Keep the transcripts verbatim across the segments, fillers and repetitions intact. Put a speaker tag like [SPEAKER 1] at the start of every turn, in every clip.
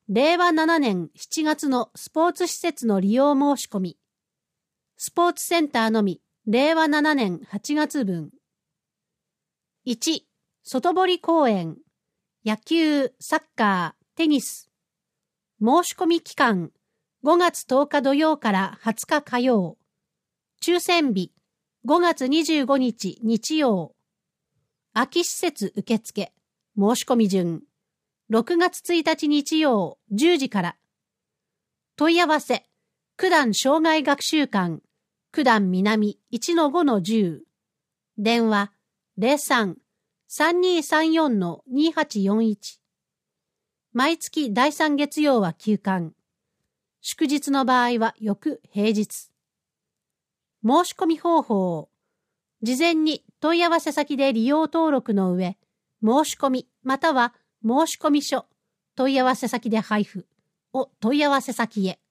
[SPEAKER 1] れいわななねんしちがつのスポーツ施設の利用申し込み。スポーツセンターのみ、れいわななねんはちがつぶん。いち、外堀公園、野球、サッカー、テニス。申し込み期間、ごがつとおか土曜からはつか火曜。抽選日、ごがつにじゅうごにち日曜。空き施設受付、申し込み順。ろくがつついたち日曜じゅうじから。問い合わせ、九段障害学習館、九段南 いちのごのじゅう。電話、ゼロさん さんにーさんよん にーはちよんいち。毎月だいさん月曜は休館。祝日の場合は翌平日。申し込み方法。事前に問い合わせ先で利用登録の上、申し込みまたは申し込み書、問い合わせ先で配布を問い合わせ先へ。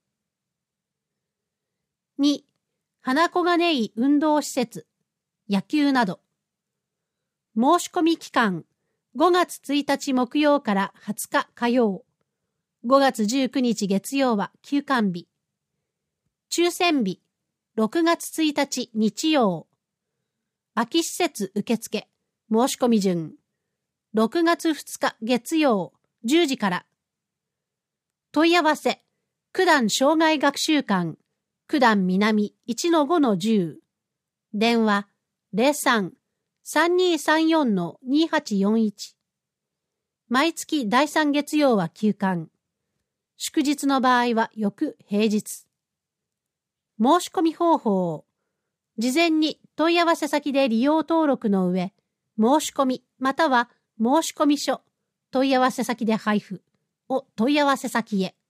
[SPEAKER 1] に、花小金井運動施設、野球など。申し込み期間、ごがつついたち木曜からはつか火曜。ごがつじゅうくにち月曜は休館日。抽選日、ろくがつついたち日曜。空き施設受付、申し込み順。ろくがつふつか月曜じゅうじから。問い合わせ、九段障害学習館、九段南 いちのごのじゅう。電話、ゼロさん さんにーさんよん にーはちよんいち。毎月だいさん月曜は休館。祝日の場合は翌平日。申し込み方法。事前に問い合わせ先で利用登録の上、申し込みまたは申し込み書、問い合わせ先で配布を問い合わせ先へ。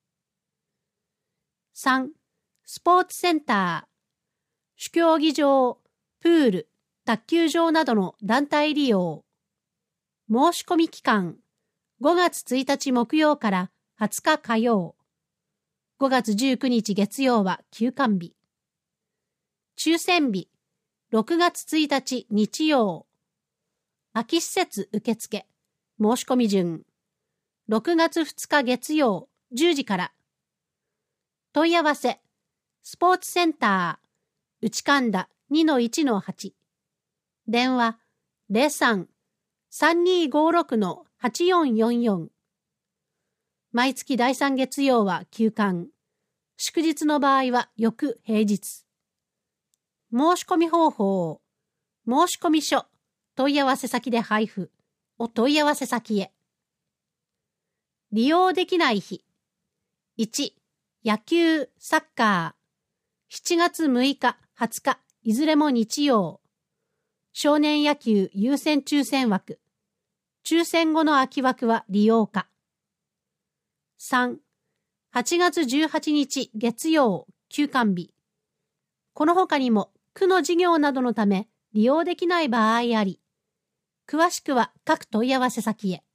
[SPEAKER 1] さん、スポーツセンター、主競技場、プール、卓球場などの団体利用。申し込み期間、ごがつついたち木曜からはつか火曜。ごがつじゅうくにち月曜は休館日。抽選日、ろくがつついたち日曜。空き施設受付、申し込み順。ろくがつふつか月曜じゅうじから。問い合わせ、スポーツセンター、内神田 にのいちのはち。電話、ゼロさん さんにーごろく はちよんよんよん。毎月だいさん月曜は休館。祝日の場合は翌平日。申し込み方法。申し込み書、問い合わせ先で配布を問い合わせ先へ。利用できない日。いち、野球、サッカー。しちがつむいか、はつか、いずれも日曜。少年野球優先抽選枠。抽選後の空き枠は利用可。さん、はちがつじゅうはちにち月曜、休館日。この他にも区の事業などのため利用できない場合あり、詳しくは各問い合わせ先へ。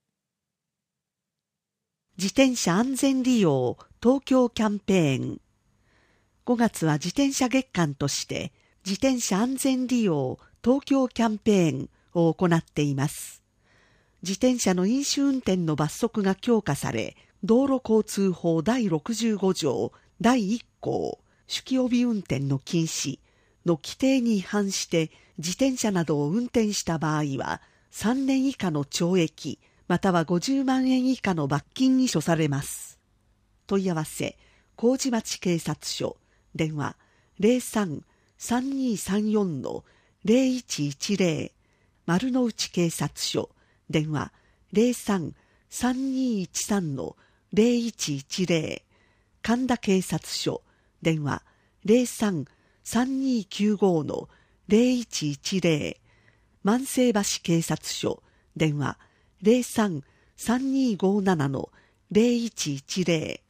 [SPEAKER 2] 自転車安全利用東京キャンペーン。ごがつは自転車月間として自転車安全利用東京キャンペーンを行っています。自転車の飲酒運転の罰則が強化され、道路交通法だいろくじゅうごじょうだいいっこう酒気帯び運転の禁止の規定に違反して自転車などを運転した場合はさんねんいかの懲役またはごじゅうまんえん以下の罰金に処されます。問い合わせ、麹町警察署、電話ゼロさん さんにーさんよん ゼロいちいちゼロ、丸の内警察署、電話ゼロさん さんにーいちさん ゼロいちいちゼロ、神田警察署、電話ゼロさん さんにーきゅうご ゼロいちいちゼロ、万世橋警察署、電話ゼロさん さんにーごなな ゼロいちいちゼ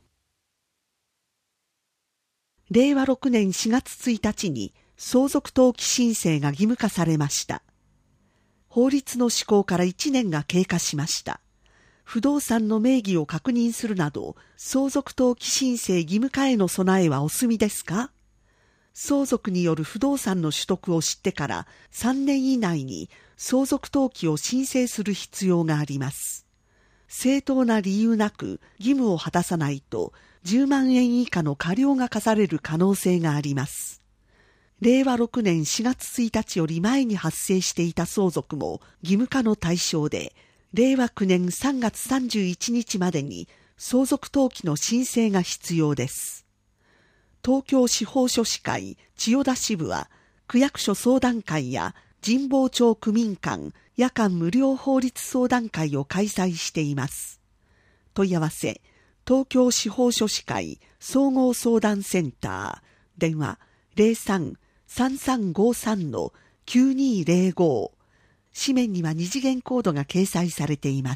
[SPEAKER 2] ロ。れいわろくねんしがつついたちに相続登記申請が義務化されました。法律の施行からいちねんが経過しました。不動産の名義を確認するなど、相続登記申請義務化への備えはお済みですか？相続による不動産の取得を知ってからさんねん以内に相続登記を申請する必要があります。 正当な理由なく義務を果たさないとじゅうまんえん以下の過料が課される可能性があります。れいわろくねんしがつついたちより前に発生していた相続も義務化の対象で、れいわきゅうねんさんがつさんじゅういちにちまでに相続登記の申請が必要です。東京司法書士会千代田支部は、区役所相談会や神保町区民館夜間無料法律相談会を開催しています。問い合わせ、東京司法書士会総合相談センター、電話 ゼロさん さんさんごさん きゅうにゼロご、紙面には二次元コードが掲載されています。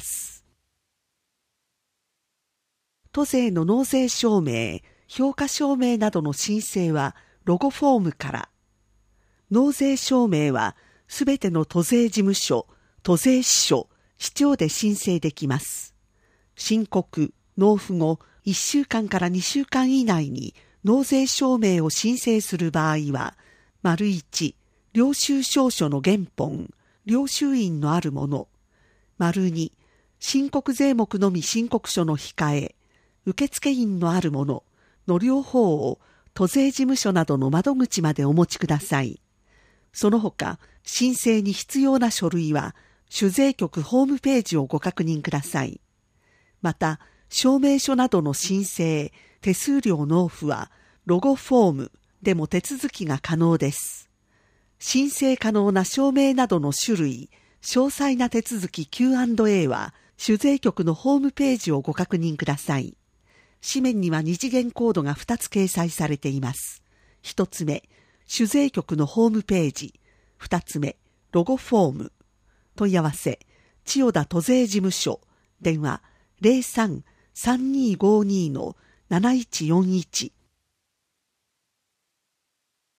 [SPEAKER 2] 都税の納税証明、評価証明などの申請はロゴフォームから。納税証明はすべての都税事務所、都税支所、市庁で申請できます。申告、納付後いっしゅうかんからにしゅうかん以内に納税証明を申請する場合は、丸いち、領収証書の原本、領収印のあるもの。丸に、申告税目のみ申告書の控え、受付印のあるものの両方を都税事務所などの窓口までお持ちください。その他、申請に必要な書類は、主税局ホームページをご確認ください。また、証明書などの申請、手数料納付は、ロゴフォームでも手続きが可能です。申請可能な証明などの種類、詳細な手続き キューアンドエー は、主税局のホームページをご確認ください。紙面には二次元コードがふたつ掲載されています。ひとつめ、主税局のホームページ。ふたつめ、ロゴフォーム。問い合わせ、千代田都税事務所。電話 ゼロさん さんにーごーにー なないちよんいち。